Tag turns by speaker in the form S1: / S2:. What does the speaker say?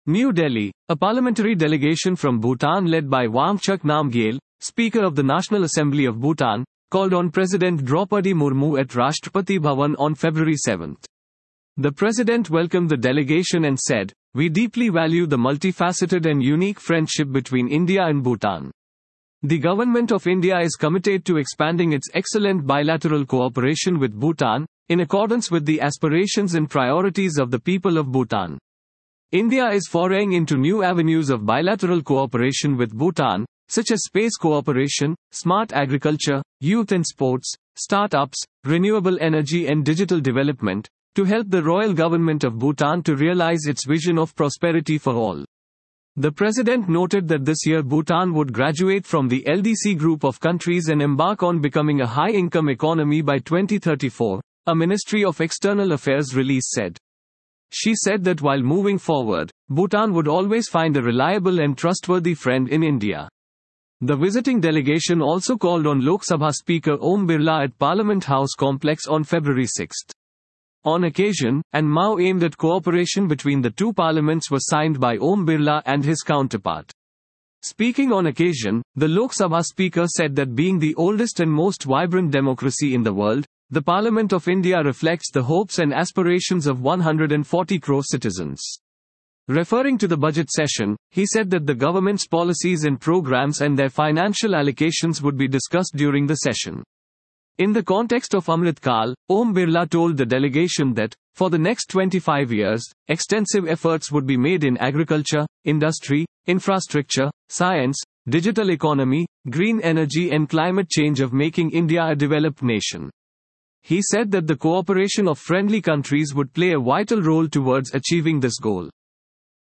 S1: New Delhi, a parliamentary delegation from Bhutan led by Wangchuk Namgyel, Speaker of the National Assembly of Bhutan, called on President Draupadi Murmu at Rashtrapati Bhavan on February 7. The president welcomed the delegation and said, "We deeply value the multifaceted and unique friendship between India and Bhutan. The Government of India is committed to expanding its excellent bilateral cooperation with Bhutan, in accordance with the aspirations and priorities of the people of Bhutan. India is foraying into new avenues of bilateral cooperation with Bhutan, such as space cooperation, smart agriculture, youth and sports, startups, renewable energy and digital development, to help the royal government of Bhutan to realize its vision of prosperity for all." The president noted that this year Bhutan would graduate from the LDC group of countries and embark on becoming a high-income economy by 2034, a Ministry of External Affairs release said. She said that while moving forward, Bhutan would always find a reliable and trustworthy friend in India. The visiting delegation also called on Lok Sabha Speaker Om Birla at Parliament House complex on February 6. On occasion, an MOU aimed at cooperation between the two parliaments was signed by Om Birla and his counterpart. Speaking on occasion, the Lok Sabha Speaker said that being the oldest and most vibrant democracy in the world, the Parliament of India reflects the hopes and aspirations of 140 crore citizens. Referring to the budget session, he said that the government's policies and programs and their financial allocations would be discussed during the session. In the context of Amrit Kal, Om Birla told the delegation that, for the next 25 years, extensive efforts would be made in agriculture, industry, infrastructure, science, digital economy, green energy and climate change of making India a developed nation. He said that the cooperation of friendly countries would play a vital role towards achieving this goal.